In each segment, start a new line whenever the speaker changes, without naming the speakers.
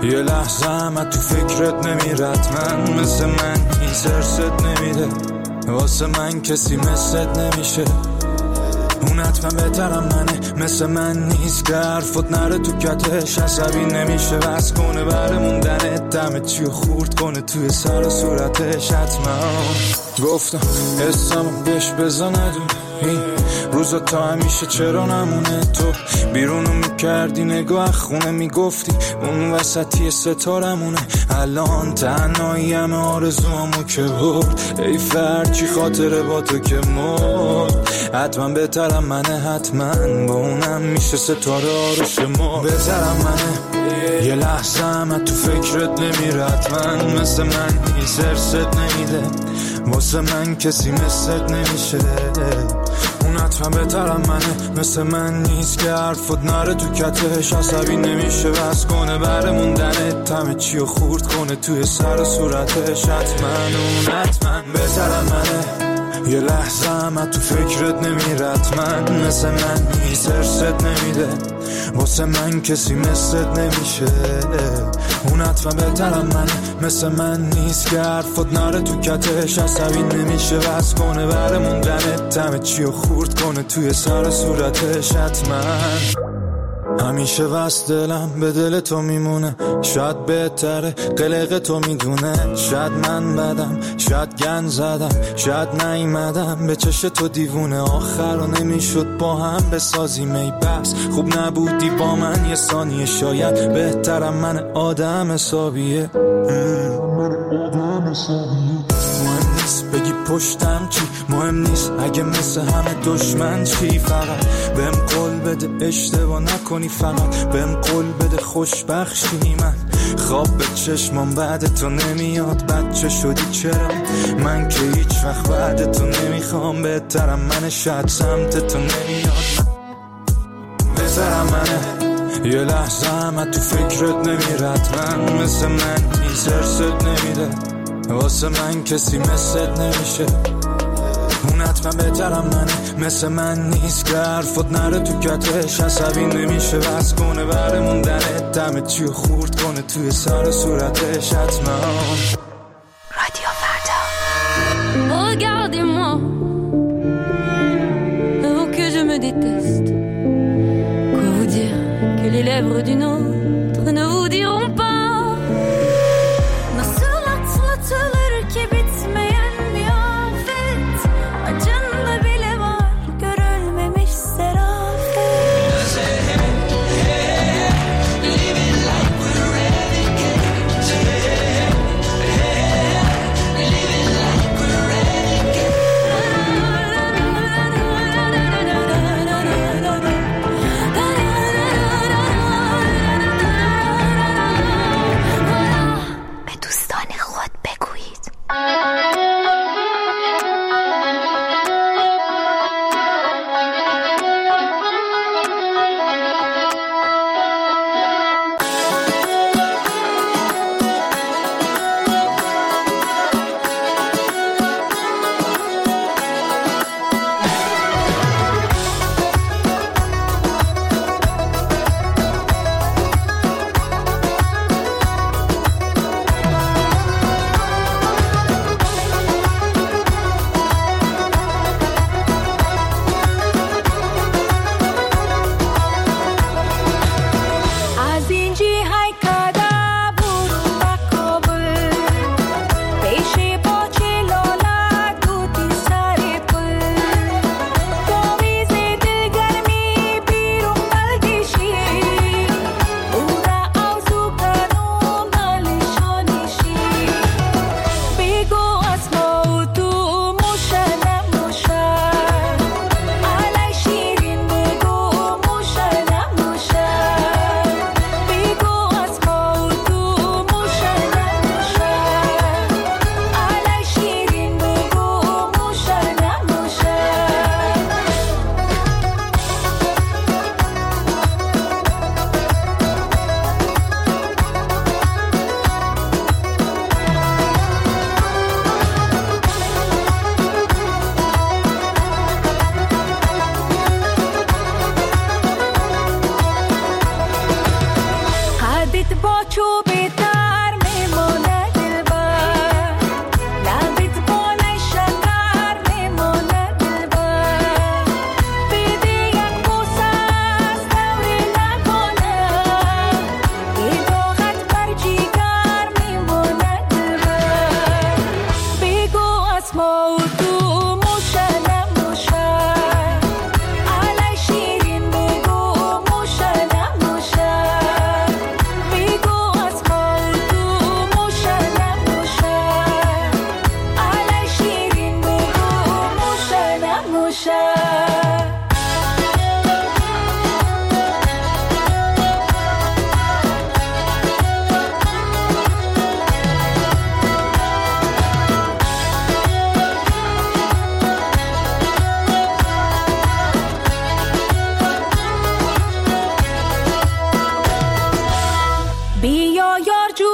یه لحظه هم تو فکرت نمیرد من مثل من هیچ ارست نمیده واسه من کسی مثلت نمیشه اون حتما بهترم منه مثل من نیست که حرفت نره تو کتش عصبی نمیشه بس کنه بره موندنت دمه چیو خورد کنه توی سر و صورتش حتما گفتم حسامو بهش بزن این روزا تا همیشه چرا نمونه تو بیرونو میکردی نگاه خونه میگفتی اون وسطی ستارمونه الان تنهایی همه آرزوامو که برد ای فرچی خاطره با تو که مرد حتما بهترم منه حتما با اونم میشه ستاره آرش ما بهترم منه یه لحظه هم تو فکرت نمیرد من مثل من هیچ ارست نمیده واسه من کسی مثلت نمیشه اون حتما بهترم منه مثل من نیست که حرفت نره تو کتش عصبی نمیشه بس کنه بره موندنت همه چیو خورد کنه توی سر و صورتش حتما اون حتما بهترم منه یه لحظه هم تو فکرت نمیرد من مثل من هیچ ارست نمیده واسه من کسی مثلت نمیشه اون حتما بهترم منه مثل من نیست که حرفت نره تو کتش عصبی نمیشه بس کنه بره موندنت همه چیو خورد کنه توی سر صورتش حتما همیشه بس دلم به دل تو میمونه شاید بهتره قلق تو میدونه شاید من بدم شاید گن زدم شاید نیمدم به چش تو دیوونه آخر و نمیشد با هم بسازیم ای بس خوب نبودی با من یه ثانیه شاید بهترم من آدم حسابیه مهم نیست بگی پشتم چی مهم نیست اگه مثل همه دشمن چی فقط بهم قول بده اشتباه نکنی فقط بهم قول بده خوشبخشی من خواب به چشمام بعد تو نمیاد بچه شدی چرا من که هیچ وقت بعد تو نمیخوام بهترم منه شاید سمت تو نمیاد بهترم منه یه لحظه هم تو فکرت نمیرد من مثل من هیچ ارست نمیده واسه من کسی مثلت نمیشه اون حتما بهترم منه مثل من نیست که حرفت نره تو کتش عصبی نمیشه بس کنه بره موندنت دمه چیو خورد کنه توی سر صورتش حتما
رادیو فردا Regardez-moi Oh que je me déteste Quoi vous dire que les lèvres d'une autre ne vous diront pas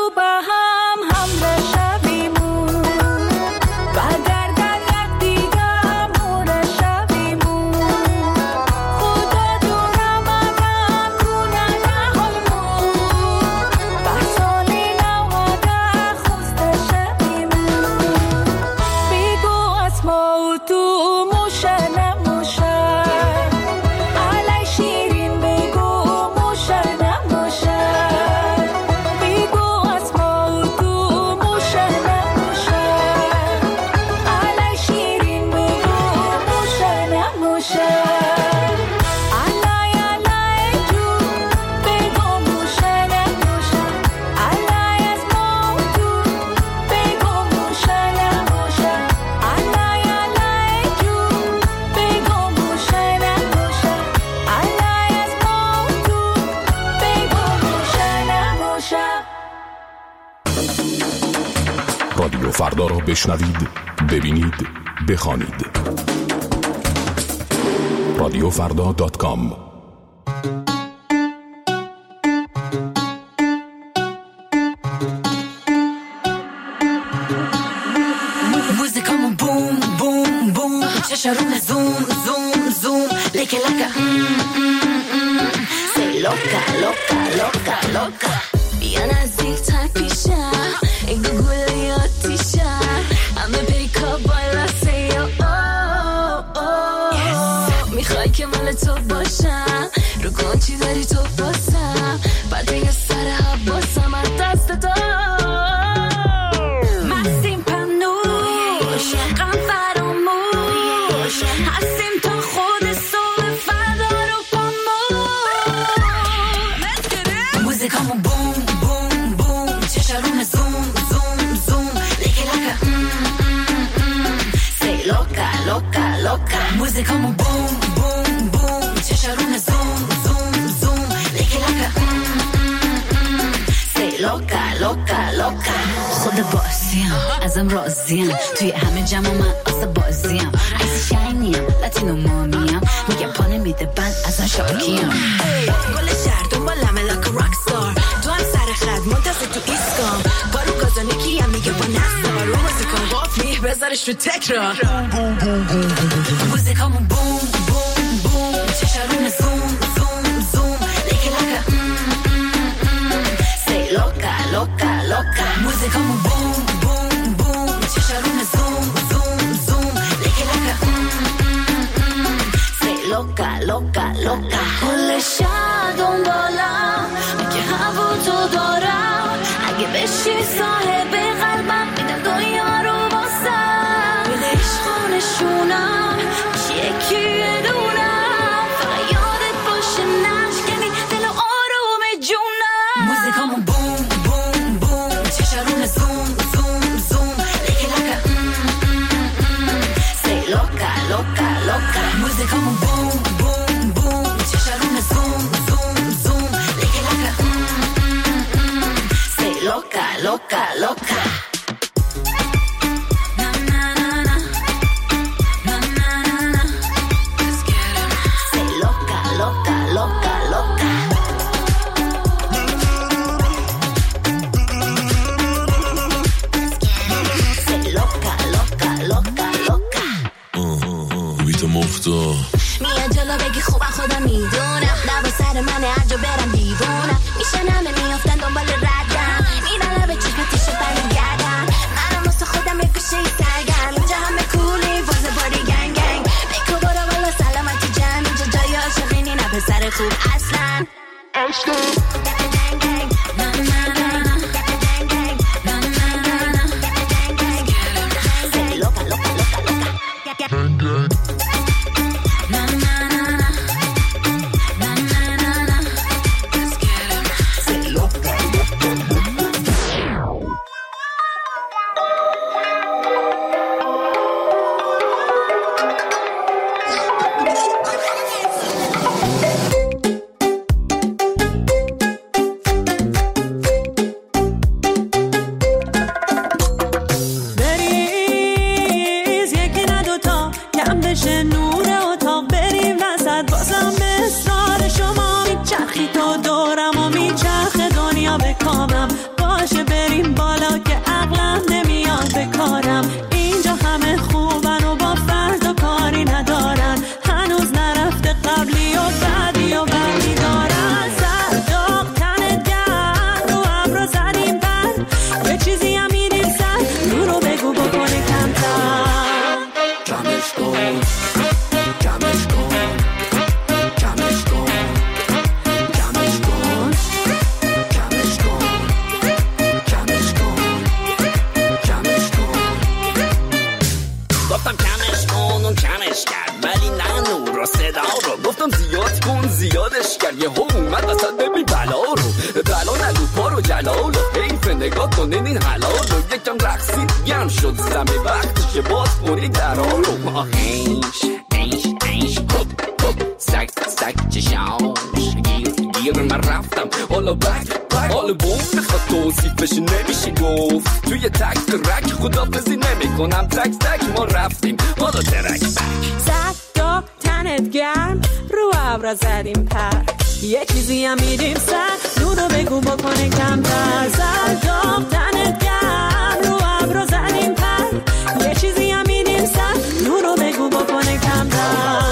رادیو فردا را بشنوید، ببینید، بخوانید. رادیوفردا.com.
موزیکامون بوم بوم بوم، چشارون زوم زوم زوم، لیکه لکه سی لوکا لوکا لوکا لوکا. بیا نزدیک تر پیشم، این گوگلی آتیشم، همه پیکا بالا سی میخوای که مال تو باشم، رو کن چی داری تو باسم، بعد یه سر حباسم از دست تو. مستیم پنوش غم فراموش، هستیم تا خود صبح فردا رو پاموش. موزیکامون بوم بوم بوم، چشارون زوم زوم زوم، لیکه لکه سی لوکا لوکا لوکا. موزیکامون بوم بوم بوم، چشارون زوم زوم زوم، لیکه لکه سی لوکا لوکا لوکا. خود بازیم ازم راضیم، توی همه جمع من آسه بازیم، عیسی شاینیم لاتینو مامیم، میگم پانه میده بند ازم شاکیم. گل شهر دنبالمه لکه راکستار، تو هم سر خد منتظر تو ایسکام، بارو گازانه کیم میگه با نستا، رو موزیکان غافی بذارش رو تکرار. موزیکامون بوم بوم بوم، چشارون زوم زوم زوم، لیکه لکه سی لوکا لوکا لوکا. موزیکامون بوم بوم بوم، چشارون زوم زوم زوم، لیکه لکه سی لوکا لوکا لوکا. کل شهر دنبالم میگه هوا تو دارم، اگه بشی صاحب قلبم میدم دنیا رو واسم. میده عشقانشونم یکی دونم، فقط یادت باشه نشکنی دل آروم جونم. موزیکامون بوم بوم بوم، چشارون زوم زوم زوم، لیکه لکه سی لوکا لوکا لوکا. موزیکامون بوم بوم بوم، چشارون زوم زوم زوم، لیکه لکه سی لوکا لوکا لوکا. میاد جلو بگی خوبم خودم میدونم، لبا سر منه هر جا برم دیوونم، میشنمه میافتن دنبال ردم، میرن لبه چشم تیشه برمیگردم.
نگاه کنین این حلال رو یکم رقصی گرم شد زمه وقتشه باز کنین درها رو اینش سک چشاش گیر من رفتم حالا بک حالا بوم میخواد توصیفش نمیشه گفت توی تک رک خدافزی نمی کنم تک ما رفتیم حالا ترک
صد تا تنت گرم رو ابرا زدیم پر یه چیزی هم میدیم سر نورو بگو بکنه کمتر صد تا تنت گرم رو ابرا زدیم پر یه چیزی هم میدیم سر نورو بگو بکنه کمتر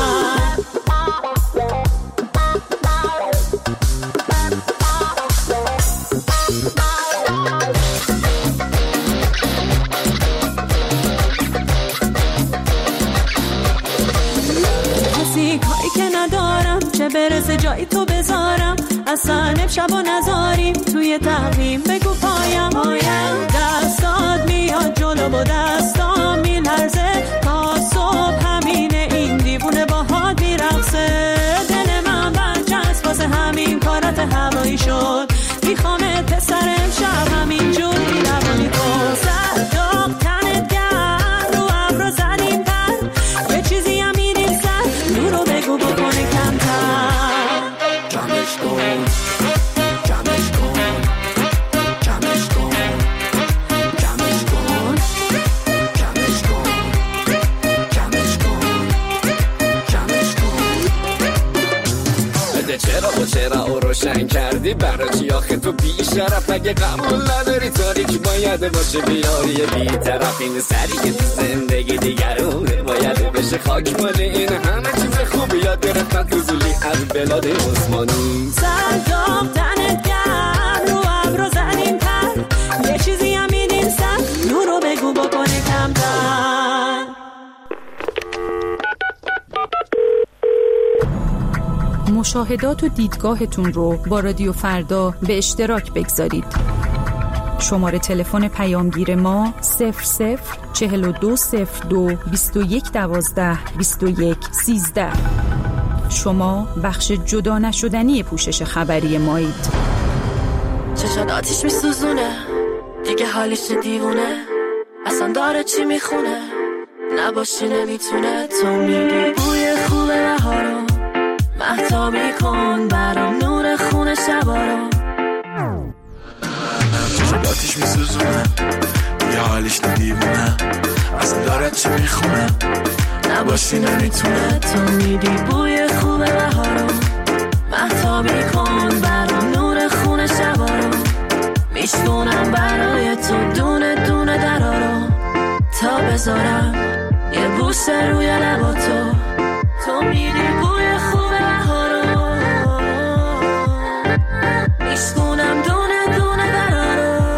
چه برسه جایی تو بذارم اصلا امشب و نذاریم توی تقویم بگو پایم دستات میاد جلو با دستام میلرزه تا صبح همینه این دیوونه باهات میرقصه دل من برچسب واسه همین کارات هوایی شد میخوامت پسر امشب همین جوری روانی تو صداق تنت گرم رو ابرا زدیم پر یه چیزی هم میدیم سر نورو بگو بکنه کمتر
چرا او روشن کردی برای چی آخه تو بی شرف اگه قبول نداری تاریک باید باشه بیاری بی طرف این سری که تو زندگی دیگرونه باید بشه خاک مال این همه چیز خوبی یاد گرفتن تو زولی از بلاد عثمانی
صداق تنت گرم رو ابرا زدیم پر یه چیزی هم میدیم سر نورو بگو بکنه کمتر
مشاهدات و دیدگاهتون رو با رادیو فردا به اشتراک بگذارید. شماره تلفن پیامگیر ما 004202 2112 2113. شما بخش جدا نشدنی پوشش خبری مایید.
چشات آتیش میسوزونه دیگه حالش دیوونه اصلا داره چی میخونه نباشی نمیتونه تو میدی بوی خوب بهارو مهتابی کن برام نور خونه شبا رو
چشات آتیش میسوزونه دیگه حالش دیوونه اصلا داره چی میخونه نباشی نمیتونه
تو میدی بوی خوب بهارو مهتابی کن برام نور خونه شبا رو میشکنم برای تو دونه دونه درا رو تا بذارم یه بوسه روی لبا تو میدی بوی خوب بهارو میشکنم دونه دونه درا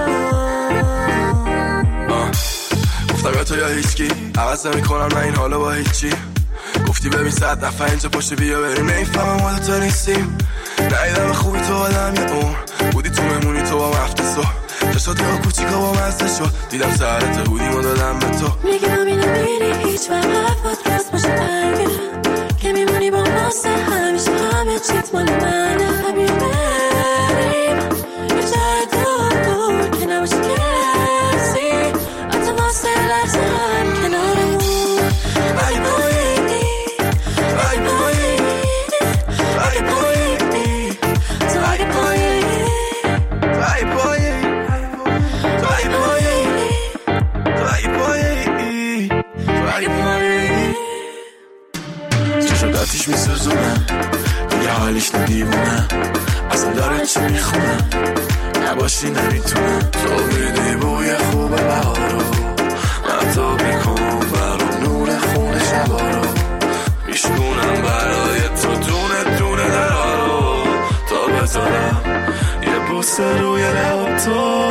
رو
گفتم تو یا هیچکی عوض نمی‌کنم من این حالا با هیچی گفتی ببین 100 دفعه اینجا پشت بیا بریم نمیفهمم حالا تا نیستیم ندیدم خوبی تو آدم یه اون بودی تو ممونی تو با مفتسو چشات یا کوچیکا با مزده شد دیدم سرت بودیم و دادم به تو
میگم اینو میری هیچ وقت حرفات راست باشه برگه که میمونی با ماسته همیشه همه چیت مال منه بیا بریم یه جای دور که نباشه کسی حتی واسه لحظه هم کنارمون ای بایی ای بایی ای بایی تو ای بایی ای بایی ای بایی ای بایی ای بایی چشات آتیش میسوزونه دیگه حالش دیوونه اصلا داره چی میخونه نباشی نمیتونه تو میدی بوی خوب بهارو مهتابی کن برام نور خونه شبا رو میشکنم برای تو دونه دونه درا رو تا بذارم یه بوسه روی لب تو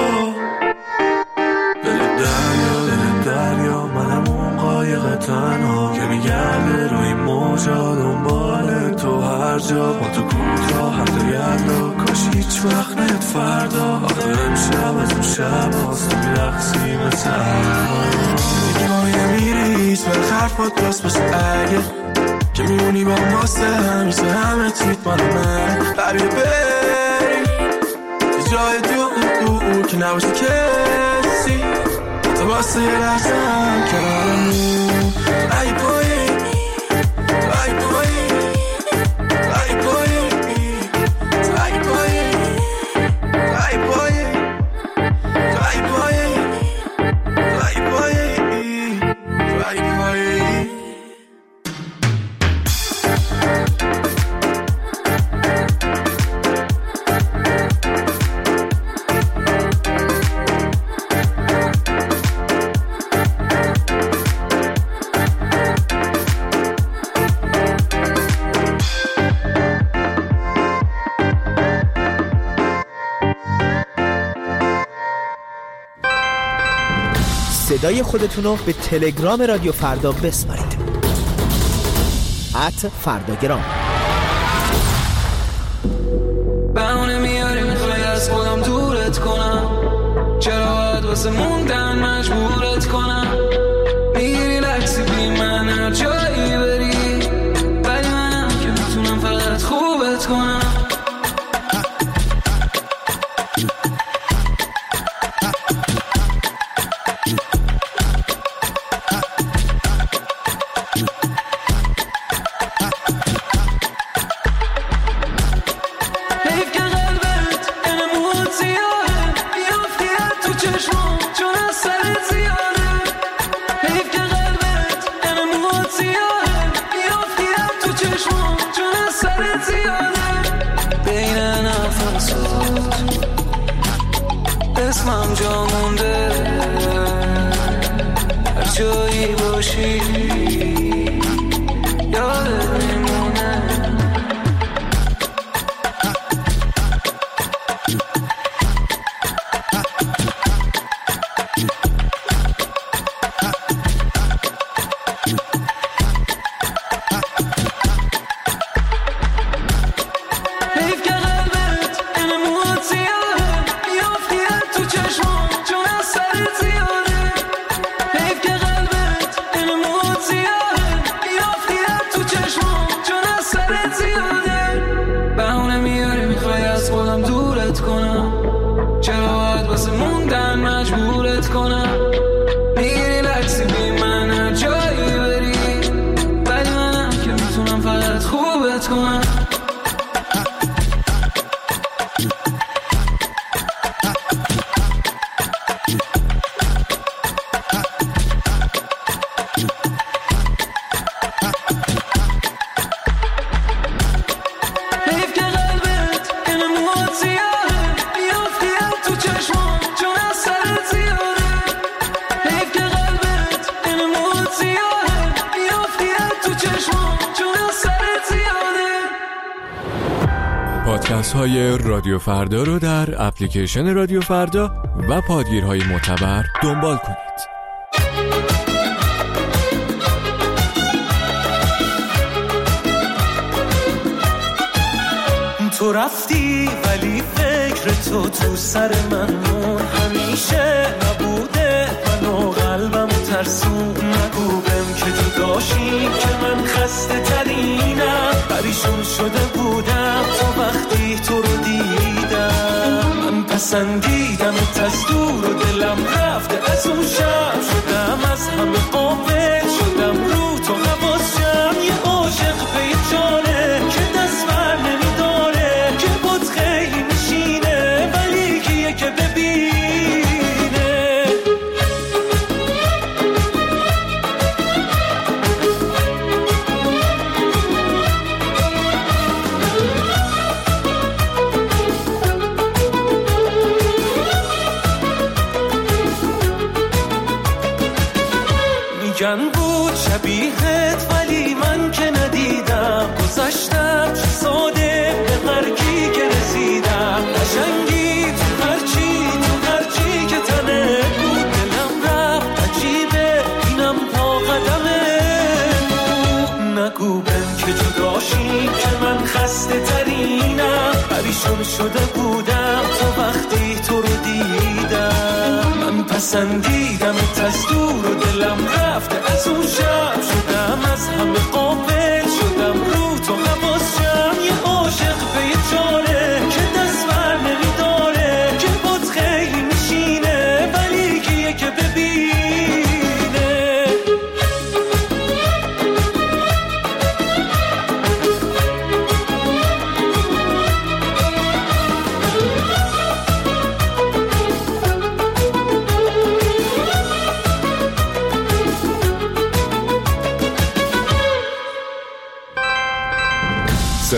دل دریا منم اون قایق تنها که میگرده روی موجا دنبال تو هر جا ما تو کوتا هم تو یلا کاش هیچ وقت نیاد فردا آخه امشب از اون شب هاست میرقصی مثل میگی ما نمیری هیچ وقت حرفات راست باشه اگه که میمونی با ماسته همیشه همه چیت مال من بیا بریم جای دور
که نباشی کسی تو واسه یه لحظم کنارمون ای بایی ای بایی ای بایی ای بایی ای بایی ای بایی ای بایی ای بایی
صدای خودتونو به تلگرام رادیو فردا بسپارید @فرداگرام.
بهونه میاری میخوای از خودم دورت کنم، چرا باید واسه موندن مجبورت کنم؟ میگیری لکسی بی من هر جایی بری، ولی منم که میتونم فقط خوبت کنم. اسمم جا مونده هر جایی باشی یادت میمونه.
پادکست های رادیو فردا رو در اپلیکیشن رادیو فردا و پادگیرهای معتبر دنبال کنید.
تو رفتی ولی فکر تو سر من مون، همیشه نبوده منو قلبم ترسون. نگو بهم که تو داشتی که من خسته ترینم، پریشون شده بودم تو وقتی تو رو دیدم. من پسندیدم از دور و دلم رفته از اون شب، شدم از همه قافل شدم رو تو حواسم. یه عاشق به جانه که دست بر نمیداره، که بود خیلی میشینه ولی کیه که ببینه. میگن بود شبیهت ولی من که ندیدم، گذشتم چه ساده به مرگی که رسیدم. قشنگی تو هرچی که تنه بود، دلم رفت عجیبه اینم پا قدمه بود. نگو بهم که جداشی که من خسته ترینم، پریشون شده بودم تو وقتی تو رو دیدم. من پسندیدم از دور و دلم رفته از اون شب، شدم از همه قافل شدم رو تو حواسم. یه عاشق به یه جانه که دست بر نمیداره، که بود خیلی میشینه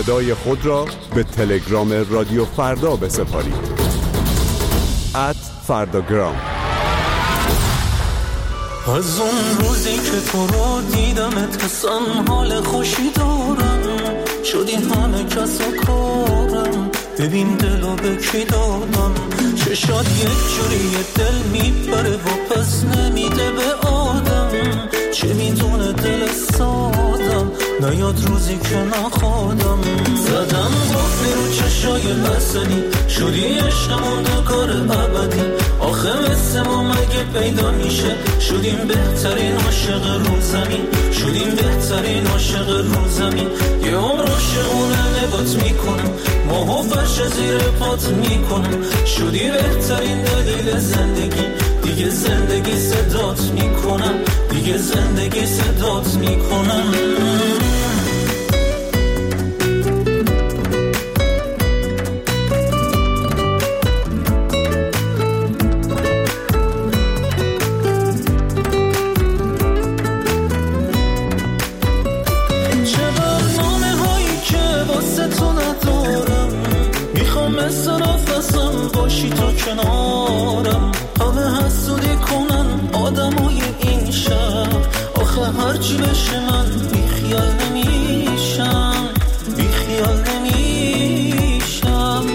صدای خود را به تلگرام رادیو فردا بسپارید. @فرداگرام.
از اون روزی که تو رو دیدمت حسن حال خوشی دارم، شدی همه کس و کارم، ببین دلو به کی دادم، چشات یک جوری دل میبره و پس نمیده به آدم، چه میدونه دل سادم، نیاد روزی که نخوادم، زدم قفلی رو چشای بسنی، شدی عشقمون دکار ابدی، آخه مثل ما مگه پیدا میشه، شدیم بهترین عاشق رو زمین، شدیم بهترین عاشق رو زمین، یه عمر عاشقونه نگات میکنم، ماهو فرش زیر پات میکنم، شدی بهترین دلیل زندگی، دیگه زندگی صدات میکنم، دیگه زندگی صدات میکنم. باشی تو کنارم، همه حسودی کنن آدمای این شهر، آخه هرچی بشه من بیخیال نمیشم، بیخیال نمیشم،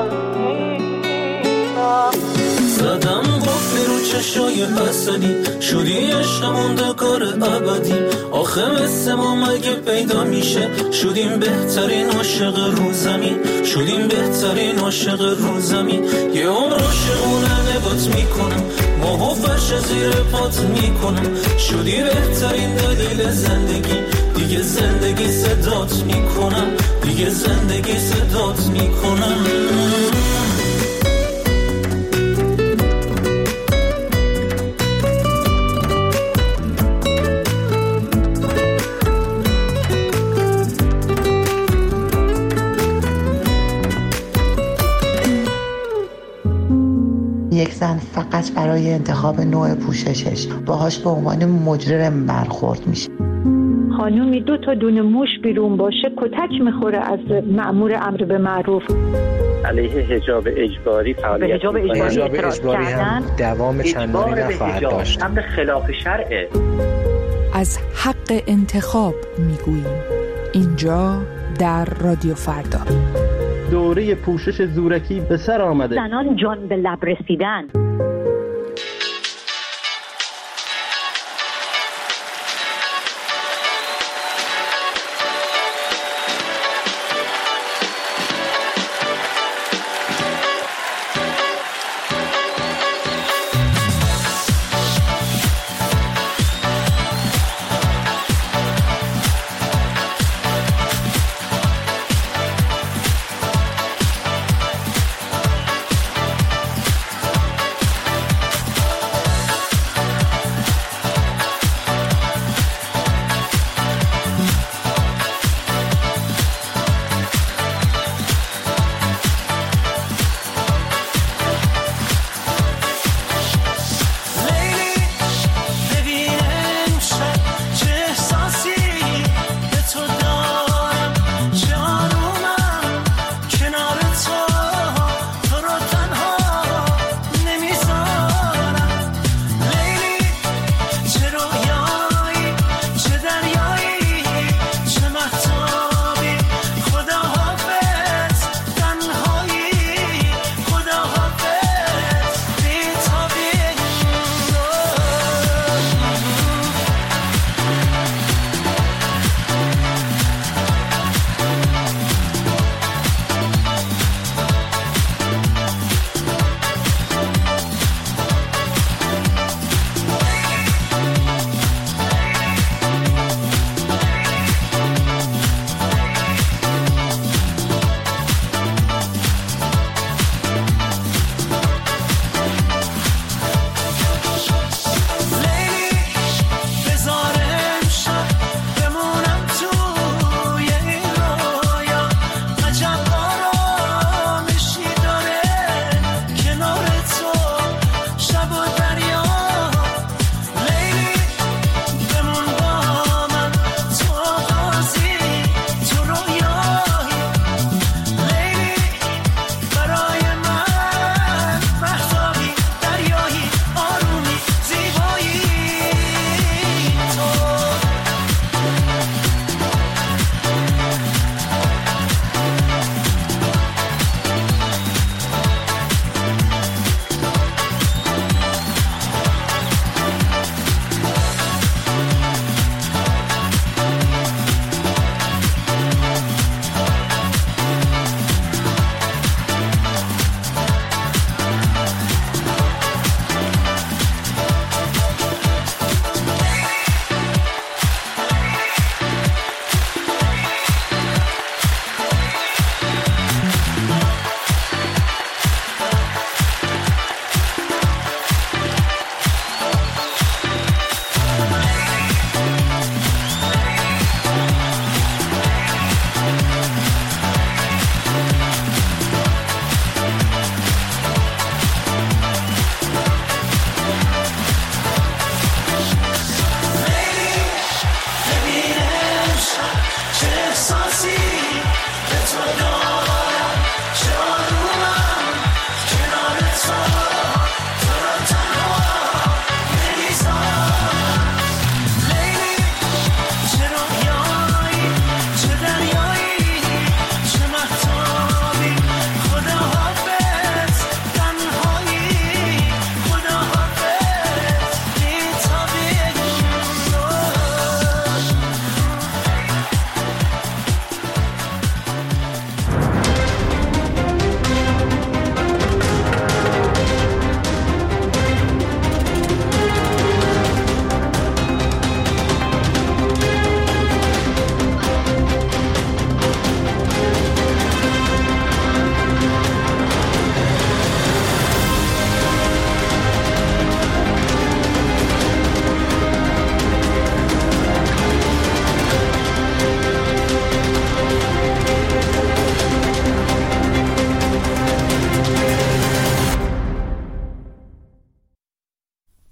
زدم قفلی رو چشای بسنی، شدی عشقمون دکار ابدی، آخه مثل ما مگه پیدا میشه، شدیم بهترین عاشق رو زمین، شدیم بهترین عاشق رو زمین، یه عمر عاشقونه نگات میکنم، ماهو فرش زیر پات میکنم، شدی بهترین دلیل زندگی، دیگه زندگی صدات میکنم، دیگه زندگی صدات میکنم.
یک زن فقط برای انتخاب نوع پوششش باهاش به عنوان مجرم برخورد میشه.
خانومی 2 تا دونه موش بیرون باشه کتک میخوره از مأمور امر به معروف.
علیه حجاب اجباری فعالیت
حجاب اجباری هم دوام چندانی نخواهد داشت.
امر خلاف شرعه.
از حق انتخاب میگوییم اینجا در رادیو فردا.
دوره پوشش زورکی به سر آمده.
زنان جان به لب رسیدن.